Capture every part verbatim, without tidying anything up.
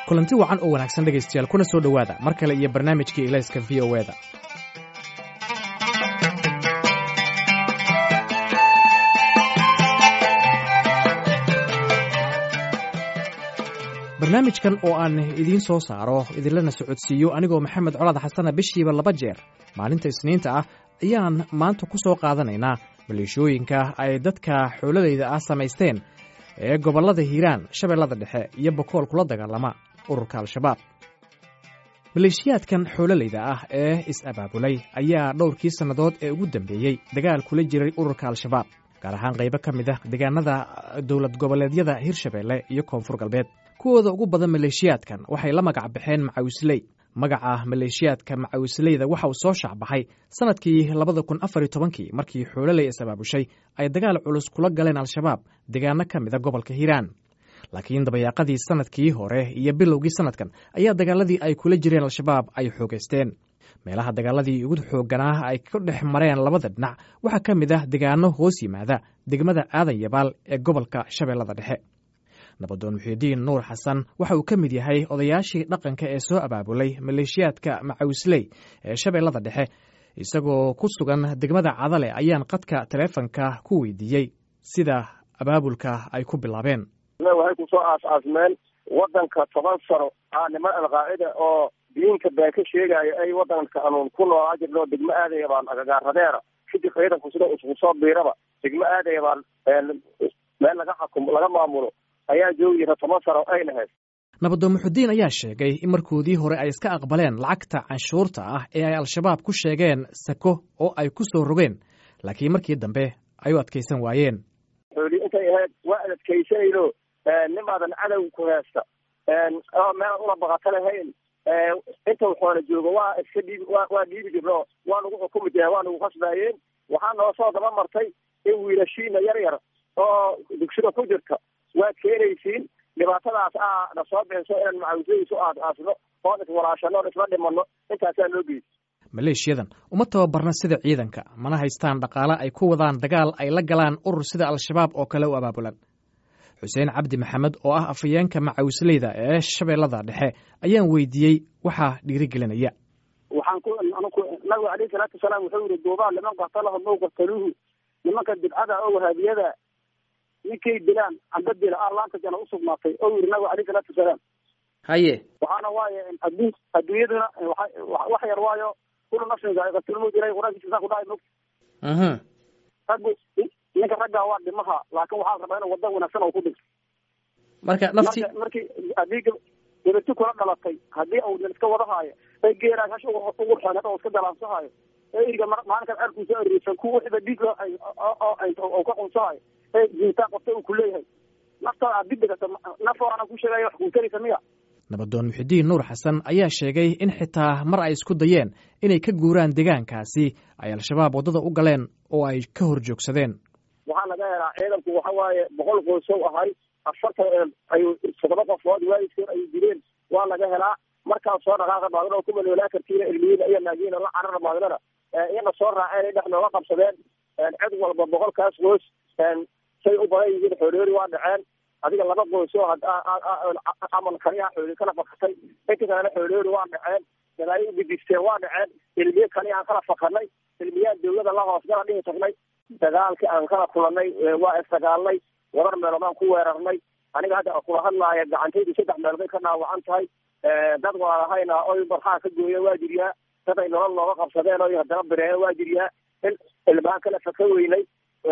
kulanti wacan oo wanaagsan dhegaystayaal kuna soo dhowaada mar kale iyo barnaamijkii ilayska v o e da barnaamijkan oo aan idiin soo saaro idinlana socodsiiyo anigoo maxamed colaad xasana bishiiba laba jeer maalinta isniinta ah ayaan maanta ku soo qaadanaynaa maleeshooyinka ay dadka xooladayda ah samaysteen ee gobollada hiiraan shabeellada dhexe iyo bokool kula dagaalama ururka al-shabaab maleeshiyaadkan xoololayda ah ee is-abaabulay ayaa dhowrkii sannadood ee ugu dambeeyey dagaal kula jiray ururka al-shabaab gaar ahaan qaybo ka mid ah deegaanada dowlad goboleedyada hirshabeelle iyo koonfur galbeed kuwooda ugu badan maleeshiyaadkan waxay la magac baxeen macawisley magaca maleeshiyaadka macawisleyda waxa uu soo shaacbaxay sannadkii labada kun afar iyo tobankii markii xoololey is-abaabushay ay dagaal culus kula galeen al-shabaab deegaano ka mida gobolka hiiraan laakiin dabayaaqadii sannadkii hore iyo bilowgii sannadkan ayaa dagaaladii ay kula jireen al-shabaab ay xoogaysteen meelaha dagaaladii ugu xoogganaa ay ka dhex mareen labada dhinac waxaa ka mid ah deegaano hoos yimaada degmada aadan yabaal ee gobolka shabeellada dhexe nabadoon muxiidiin nuur xasan waxa uu ka mid yahay odayaashii dhaqanka ee soo abaabulay maleeshiyaadka macawisley ee shabeellada dhexe isagoo ku sugan degmada cadale ayaan qadka taleefonka ku weydiiyey sida abaabulka ay ku bilaabeen waxay ku soo aas-aasmeen waddanka toban sano ah niman alqaacida oo diinka been ka sheegaayo ay waddanka anuun ku noolaa jirno degmo aadaya baan agagaaradeera kadib ciidanku sida isku soo biiraba degmo aadaya baan meel laga xakumo laga maamulo ayaa joogiyira toban sano ay lahayd nabadoon muxudiin ayaa sheegay in markoodii hore ay iska aqbaleen lacagta canshuurta ah ee ay al-shabaab ku sheegeen sako oo ay ku soo rogeen laakiin markii dambe ay u adkaysan waayeen xooli intay ahayd waa adadkaysanayno nimaadan cadow ku heesta meel una baqato lahayn inta waxoona joogo waa iska dhiib waa dhiibi jirno waa nagu xukumi jireen waa nagu khasbaayeen waxaa noo soo daba martay in wiilashiina yar yar oo dugsida ku jirta waad keenaysiin dhibaatadaas ah na soo beenso inaan macawisadiisu aas-aasno oon iswalaashano oon isla dhimanno intaasaa loo geysa maleeshiyadan uma tababarna sida ciidanka mana haystaan dhaqaale ay ku wadaan dagaal ay la galaan urur sida al-shabaab oo kale u abaabulan xuseen cabdi maxamed oo ah afhayeenka macawisleyda ee shabeellada dhexe ayaan weydiiyey waxaa dhiirigelinaya waxaan ku anku nabiga alayhi salaatu wasalaam wuxuu yidhi duubaa liman qatalaha mow qataluuhu nimanka bidcada oo wahaabiyada ninkay dilaan amba dila arlaanta jana usugnaatay oo yidhi nabiga alayhi salaatu wasalaam haye waxaana waaye adduun adduunyaduna wax yar waayo kulu nafsin zaa'iqatulmawt ilaahay qur-aankiisa saa ku dhahay mogta aha raggu ninka raggaa waa dhimaha laakiin waxaa rabaa inuu wadda wanaagsan oo ku dhinto marka nafti markii haddii gabati kula dhalatay haddii uu nin iska wadahaayo ee geeraas hash ugu xeelad oo iska dalaansahayo ee iriga maalinkaas arkuusa ariirsan kuwa wixiba dhiig oo ka qunsahaayo ee jintaa qabta uu ku leeyahay naftaa aad dibdegata nafooana ku sheegaya wax kuutaraysa miya nabadoon muxidiin nuur xasan ayaa sheegay in xitaa mar ay isku dayeen inay ka guuraan deegaankaasi ay al-shabaab waddada u galeen oo ay ka hor joogsadeen waxaa laga helaa ciidanku waxa waaye boqol qoysow ahay afartan ay toddoba qofood waalidkood ay dileen waa laga helaa markaas soo dhaqaaqa maadana oo kumaloolaa kartiina ilmiyiina iyo naagiina la carara maadnana iyana soo raaceen ay dhex nooga qabsadeen cid walba boqolkaas qoys say u badan yihiin xooloori waa dhaceen adiga laba qoys oo camal kaliya xooli kala fakatay inta kalena xooloori waa dhaceen gadaayo u gudisteen waa dhaceen ilmiye kaliya aan kala fakanay ilmiyaan dawlada la hoos gala dhihi tagnay dagaalkii aan kala kulanay waa isdagaalnay wabar meelood aan ku weerarnay aniga hadda kula hadlaaya gacantaydu saddex meelood ay ka dhaawacan tahay dad walaalahayna oy barxaa ka gooya waa jiryaa dad ay nolol nooga qabsadeen oy haddana bireeya waa jiryaa in ilmaan kala faka weynay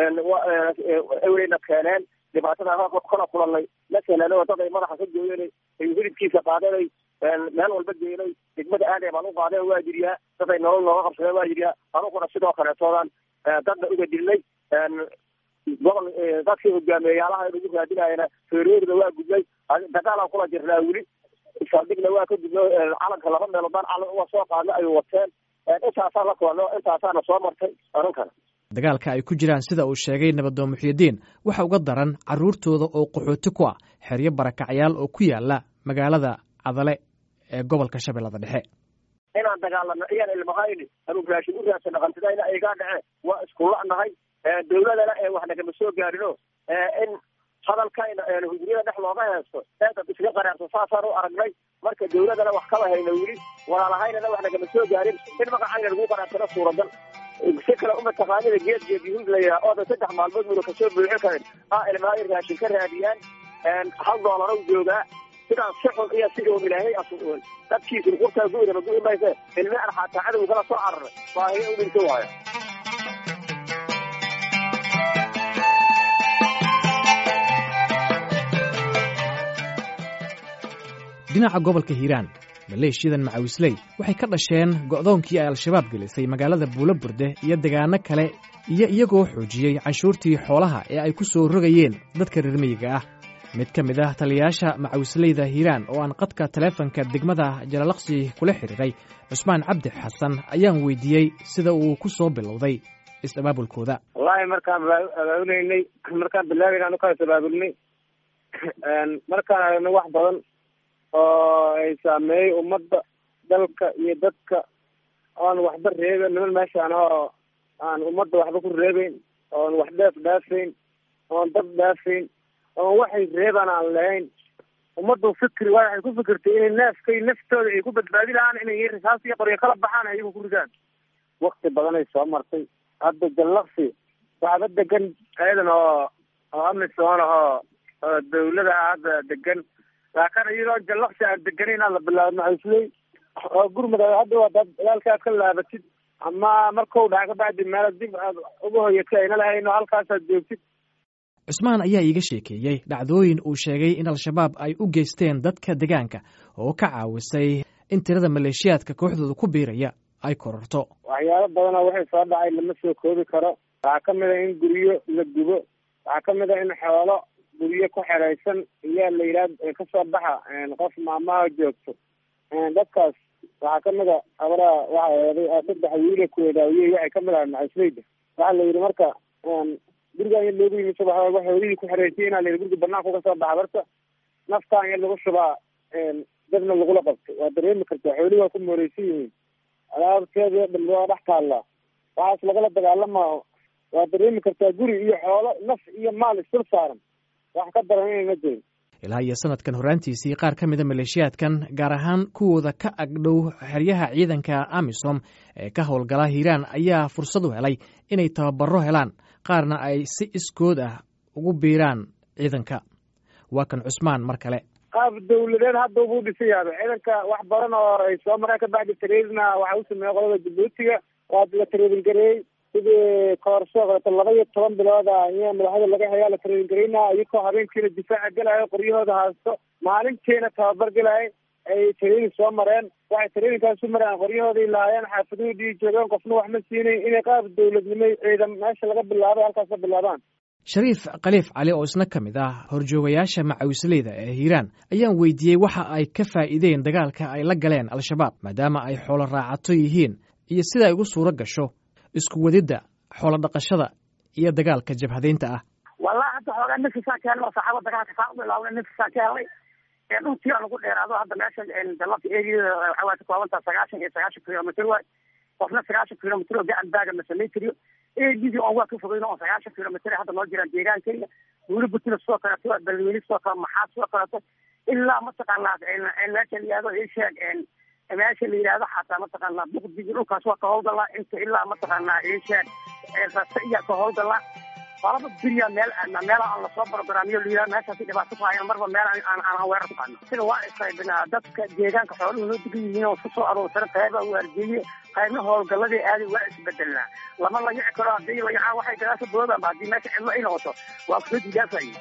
eweyna keeneen dhibaatada kala kulanay la keeneen oo dad ay madaxa ka gooyeen ay hilibkiisa qaadeen meel walba geenay degmada aadee baan u qaadeen waa jiryaa dad ay nolol nooga qabsadeen waa jiryaa anuguna sidoo kaleetoodan dadna uga dilnay gobol dadkii hogaameeyaalaha inugu raadinayana feeroorida waa gudnay dagaalaan kula jirnaa weli saldhigna waa ka gudno calanka laba meeloodaan calan uga soo qaadna ay wateen intaasaan la kulanno intaasaana soo martay anunkana dagaalka ay ku jiraan sida uu sheegay nabadoon muxiidiin waxa uga daran carruurtooda oo qaxooti ku ah xeryo barakacyaal oo ku yaala magaalada cadale ee gobolka shabeellada dhexe inaan dagaalano iyaan ilmahayni anuu raashin u raadsan dhaqantidayna aygaa dhaceen waa iskulla nahay dawladana ee wax nagama soo gaarino in hadalkayna hujriyada dhex looga heesto ee dad iskaga qaraarto saasaan u aragnay marka dawladana wax kaba hayna weli walaalahaynana wax nagama soo gaarin in magacayna lagu qaraarsano suuragal si kale uma taqaanida geed geed yuhuud la yidhaha oo da saddex maalmood muna kasoo buuxin karin aa ilmaha raashin ka raadiyaan hal doolar u joogaa sidaan si xun iyo si oon ilaahay asuul dadkiisa qurtaa guudama guudi mayse ilmi aan xataa cadow kala soo cararay baahiyo u dhinta waaya dhinaca gobolka hiiraan maleeshiyadan macawisley waxay ka dhasheen go'doonkii ay al-shabaab gelisay magaalada buulaburde iyo degaano kale iyo iyagoo xoojiyey canshuurtii xoolaha ee ay ku soo rogayeen dadka reer miyiga ah mid ka mid ah taliyayaasha macawisleyda hiiraan oo aan qadka taleefanka degmada jalalaqsi kula xiriiray cusmaan cabdi xasan ayaan weydiiyey sida uu ku soo bilowday is-abaabulkooda wallaahi markaan abaabuleynay markaan bilaabayna anu kaas abaabulnay markaan aragno wax badan oo ay saameeyey ummadda dalka iyo dadka oon waxba reeben niman meeshaan oo aan ummadda waxba ku reebeyn oon wax dheef dhaafayn oon dad dhaafayn oon waxay reebaan aan lahayn ummaddu fikri waa waxay ku fikirtay inay neefkay naftooda ay ku badbaadi lahaan inay risaas iyo qoryo kala baxaan ayagu ku ridaan wakti badanay soo martay hadda jallaqsi waxba degan ciidan oo oo amisoon oo oo dawlada ah hadda degan laakiin iyadoo jallaqsi aan deganayn aan la bilaabo macawisley oo gurmud hadda waa dad dagaalka aad ka laabatid ama markau dhaca ka bacdi meel dib aad uga hoyatay ayna lahayn oo halkaasaad joogtid cusmaan ayaa iiga sheekeeyey dhacdooyin uu sheegay in al-shabaab ay u geysteen dadka degaanka oo ka caawisay in tirada maleeshiyaadka kooxdooda ku biiraya ay kororto waxyaabo badanoo waxay soo dhacay lama soo koobi karo waxaa ka mid a in guryo la gubo waxaa ka mid a in xoolo guryo ku xeraysan iyaa la yidhaha kasoo baxa qof maamaha joogto dadkaas waxaa kamid a abaraha waxa eeday saddex wiila kuwadaawiyey waxay kamid ahay macawisleyda waxaa la yidhi marka gurigaan ya loogu yimi subax xoolihii ku xereysay inaa layidhi guriga banaanku kasoo baxa barta naftaan ya lagu shubaa dadna lagula qabto waa dareemi kartaa xoolihi waa ku mooreysan yihiin alaabteeda dhan waa dhex taallaa waxaas lagala dagaalamao waa dareemi kartaa guri iyo xoolo naf iyo maal isdul saaran wax ka daran inay ma jirin ilaa iyo sanadkan horaantiisii qaar ka mida maleeshiyaadkan gaar ahaan kuwooda ka agdhow xeryaha ciidanka amisom ee ka howlgala hiiraan ayaa fursad u helay inay tababaro helaan qaarna ay si iskood ah ugu biiraan ciidanka waa kan cusmaan mar kale qaab dawladeed hadda buu dhisay yaaba ciidanka wax badan oo ay soo mareen ka bacdi tareedna waxa u sameeyey qolada jabuutiga waa la tareedin gareeyey sidii koorsoo kaleeto laba iyo toban bilooda ayaa madaxda laga hayaa la tareedin gareyna iyagoo habeenkiina difaaca gelayo qoryahooda haasto maalintiina tababar gelayo ay tareedin soo mareen waxay tareedinkaas u mareen qoryahoodii lahaayeen xaafadoodii joogeen qofna wax ma siinay inay qaab dawladnimo ciidan meesha laga bilaabay halkaas ka bilaabaan shariif khaliif cali oo isna ka mid ah horjoogayaasha macawisleyda ee hiiraan ayaan weydiiyey waxa ay ka faa'iideen dagaalka ay la galeen al-shabaab maadaama ay xoolo raacato yihiin iyo sida ay ugu suuro gasho isku wadidda xoolo dhaqashada iyo dagaalka jabhadeynta ah wallahi hadda xoogaa nafisaa ka helay oo saxaaba dagaalka saa u bilaabnay nafisaa ka helay ee dhuntii aan ugu dheeraado hadda meesha dalabta eegiyada waxaa waay ka koobantaa sagaashan iyo sagaashan kilomitr waay qofna sagaashan kilomitr oo gacan baaga ma samayn kariyo eegidii oon waa ka fogeyno oo sagaashan kilomitr hadda noo jiraan deegaankeyga weli butina sidoo kaleeto balweli sidoo kale maxaa sidoo kaleeto ilaa mataqaanaa meesha la yihahdo isheeg meesha la yidhahdo xataa mataqaanaa buqdigi dhulkaas waa ka howlgalaa inta ilaa mataqaanaa isheeg rasa iya ka howlgalaa qalaba beriya meel meel aan lasoo barogaraamiyo la yidhahdo meeshaasi dhibaato ku hayaan marba meel aan aan weerar ku qaadno sida waa isqaybinaa dadka deegaanka xooluhu noo degan yihiin oo kusoo aroorsan qayba waardiye qaybna howlgaladii aaday waa isbedelnaa lama layici karo haddii layacaa waxay gadaasha boodaan haddii meesha cidlo ay noqoto waa kusoo digaafayay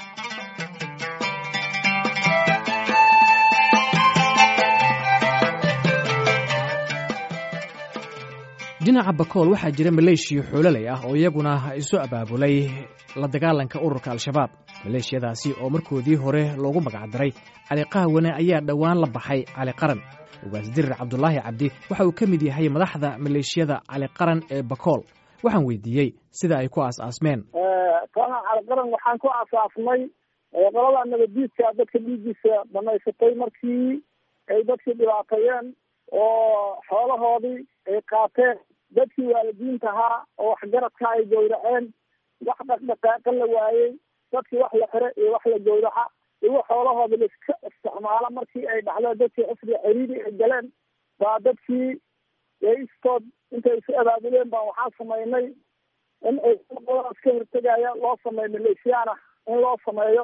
dhinaca bakool waxaa jira maleeshiya xoololey ah oo iyaguna isu abaabulay la dagaalanka ururka al-shabaab maleeshiyadaasi oo markoodii hore loogu magacdaray cali qahwane ayaa dhowaan la baxay cali qaran ugaasdirir cabdulaahi cabdi waxa uu ka mid yahay madaxda maleeshiyada cali qaran ee bakool waxaan weydiiyey sida ay ku aas-aasmeen kooxa cali qaran waxaan ku aasaasnay qolada nabadiidka dadka dhiigiisa dhamaysatay markii ay dadkii dhibaateeyeen oo xoolahoodii ay qaateen dadkii waalidiinta ahaa oo waxgaradka ay gowraceen wax dhaqdhaqaaqa la waayey dadkii wax la xire iyo wax la gowraca iyo xoolahooda la iska isticmaala markii ay dhacdo dadkii cusriga ciriiri ay galeen baa dadkii istood intay isu abaabuleen baa waxaa samaynay in ay qoladaas ka hortegaya loo sameeyo maleeshiyaana in loo sameeyo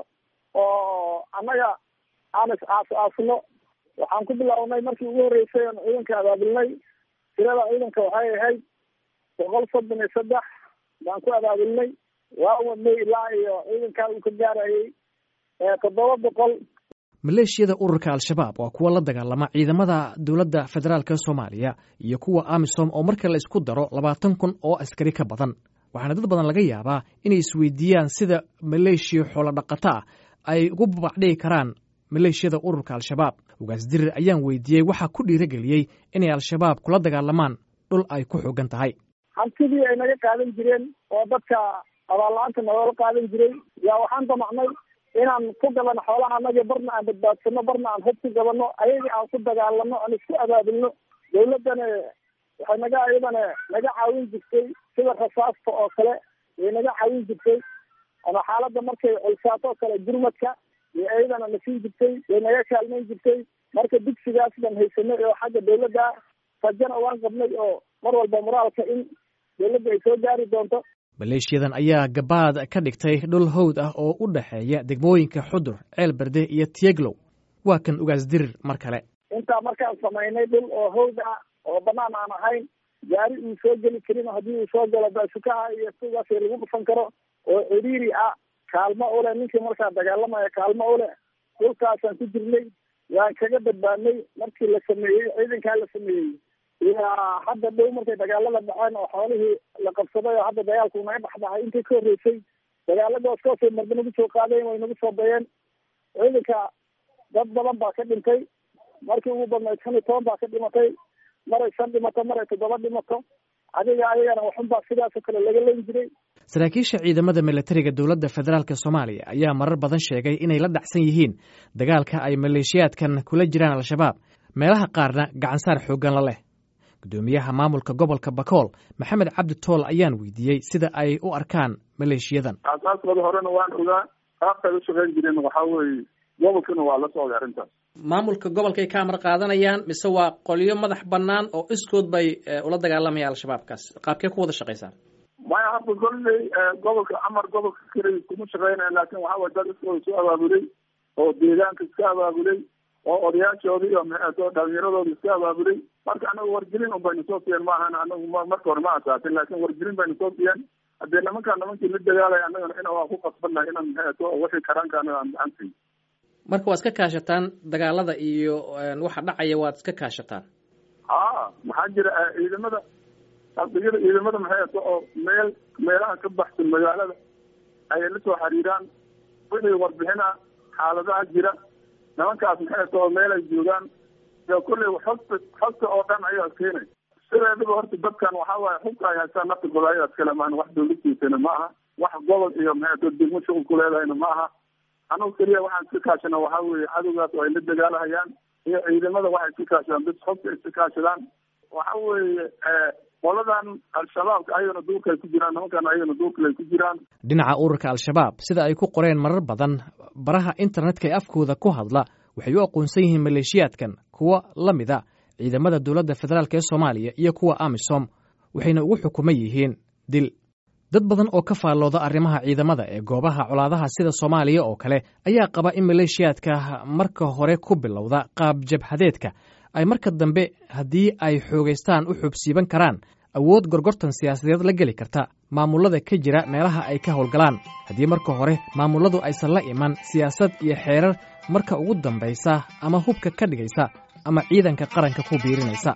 oo annaga aan is aas aasno waxaan ku bilownay markii ugu horreysay aan ciidanka abaabulnay tirada ciidanka waxay ahayd boqol soddon iyo saddex baan ku abaabulnay waa wadnay ilaa iyo ciidankaa uu ka gaarayay toddoba boqol maleeshiyada ururka al-shabaab waa kuwa la dagaalama ciidamada dowladda federaalk soomaaliya iyo kuwa amisom oo marka la isku daro labaatan kun oo askari ka badan waxaana dad badan laga yaabaa inay isweydiiyaan sida maleeshiya xoolo dhaqato ah ay ugu babacdhigi karaan maleeshiyada ururka al-shabaab ugaas dirir ayaan weydiiyey waxaa ku dhiirageliyey inay al-shabaab kula dagaalamaan dhul ay ku xoogan tahay hantidii ay naga qaadan jireen oo dadka abaalla-aanta nagala qaadan jiray yaa waxaan damacnay inaan ku gabano xoolaha anagi barna aan badbaadsano barna aan hub ku gabano ayagii aan ku dagaalano aan isku abaabulno dawladdana waxay naga ayadana naga caawin jirtay sida rasaasta oo kale way naga caawin jirtay ama xaaladda markay culsaato oo kale gurmadka iyo ayadana na siin jirtay way naga kaalmayn jirtay marka dugsigaas baan haysanay oo xagga dawladda rajana waan qabnay oo mar walba moraalka in dawladda ay soo gaari doonto maleeshiyadan ayaa gabaad ka dhigtay dhul hawd ah oo u dhexeeya degmooyinka xudur ceelberde iyo tieglow waa kan ugaas dirir mar kale intaa markaan samaynay dhul oo hawd ah oo banaan aan ahayn gaari uu soo geli karin haddii uu soo galo baasukaha iyo sidaas lagu dhufan karo oo ciriiri ah kaalmo ule ninkii markaa dagaalamaya kaalmo ule dhulkaasaan ku jirnay waan kaga badbaadnay markii la sameeyey ciidankaa la sameeyey ilaa hadda dhow markay dagaalada dhaceen oo xoolihii la qabsaday oo hadda dagaalku naga dhexdhacay intii ka horreysay dagaaladaas kaasoo marba nagu soo qaadeen way nagu soo dayeen ciidanka dad badan baa ka dhintay markii ugu badnayd shan iyo toban baa ka dhimatay maray shan dhimato maray toddoba dhimato adiga ayagana waxunbaa sidaasoo kale laga leyn jiray saraakiisha ciidamada milatariga dowladda federaalk soomaaliya ayaa marar badan sheegay inay la dhacsan yihiin dagaalka ay maleeshiyaadkan kula jiraan al-shabaab meelaha qaarna gacansaar xooggan la leh gudoomiyaha maamulka gobolka bakool maxamed cabdi tool ayaan weydiiyey sida ay u arkaan maleeshiyadan aasaaskooda horena waan ogaa qaabkay u shaqayn jireen waxaa weeye gobolkana waa la socday arrintaas maamulka gobolkay ka amar qaadanayaan mise waa qolyo madax banaan oo iskood bay ula dagaalamayaan al-shabaabkaas qaabkee ku wada shaqaysaan maya hadda kolley gobolka amar gobolka kale kuma shaqeynaya laakin waxaa way dad iskooda soo abaabulay oo deegaanka iska abaabulay oo odayaashoodii iyo maxeeto dhalinyaradooda iska abaabulay marka anagu wargelin un bayna soo siiyeen maahan anagu marka hore ma asaasin laakin wargelin bayna soo siiyeen haddee nimankaa nimankii la dagaalaya annagana ina waa ku qasbannahay inaan maxeeto wixii karaanka anaga aan gacan siiyo marka waad iska kaashataan dagaalada iyo waxa dhacaya waad iska kaashataan ha maxaa jira ciidamada saldhigyada ciidamada maxeeto oo meel meelaha ka baxsan magaalada ayay la soo xiriiraan wixii warbixina xaaladaha jira nimankaas maxeeto oo meel ay joogaan iyo kulley xogta xogta oo dhan ayaa keenay sideedaba horta dadkan waxaa waaye xubka ay haystaan naftigooda ayaas kale maahan wax dawladtiisana ma aha wax gobol iyo maxeeto degmo shuqul ku leedahayna ma aha anagu keliya waxaan iska kaashana waxaa weeye cadowgaas oo ay la dagaalahayaan iyo ciidamada waxay iska kaashadaan bis xogta iska kaashadaan waxa weeye qoladan al-shabaabka ayagana duurka ay ku jiraan nimankan ayagana duurkale ay ku jiraan dhinaca ururka al-shabaab sida ay ku qoreen marar badan baraha internetka ee afkooda ku hadla waxay u aqoonsan yihiin maleeshiyaadkan kuwa la mid a ciidamada dowladda federaalk ee soomaaliya iyo kuwa amisom waxayna ugu xukuman yihiin dil dad badan oo ka faallooda arrimaha ciidamada ee goobaha colaadaha sida soomaaliya oo kale ayaa qaba in maleeshiyaadka marka hore ku bilowda qaab jabhadeedka ay marka dambe haddii ay xoogaystaan u xubsiiban karaan awood gorgortan siyaasadeed la geli karta maamullada ka jira meelaha ay ka howlgalaan haddii marka hore maamulladu aysan la iman siyaasad iyo xeerar marka ugu dambaysa ama hubka ka dhigaysa ama ciidanka qaranka ku biirinaysa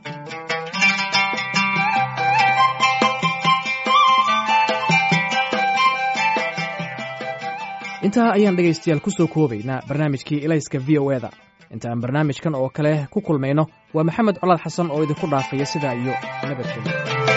intaa ayaan dhegaystayaal ku soo koobaynaa barnaamijkii ilayska v o eda inta aan barnaamijkan oo kale ku kulmayno waa maxamed colaad xasan oo idinku dhaafaya sidaa iyo nabadgelyo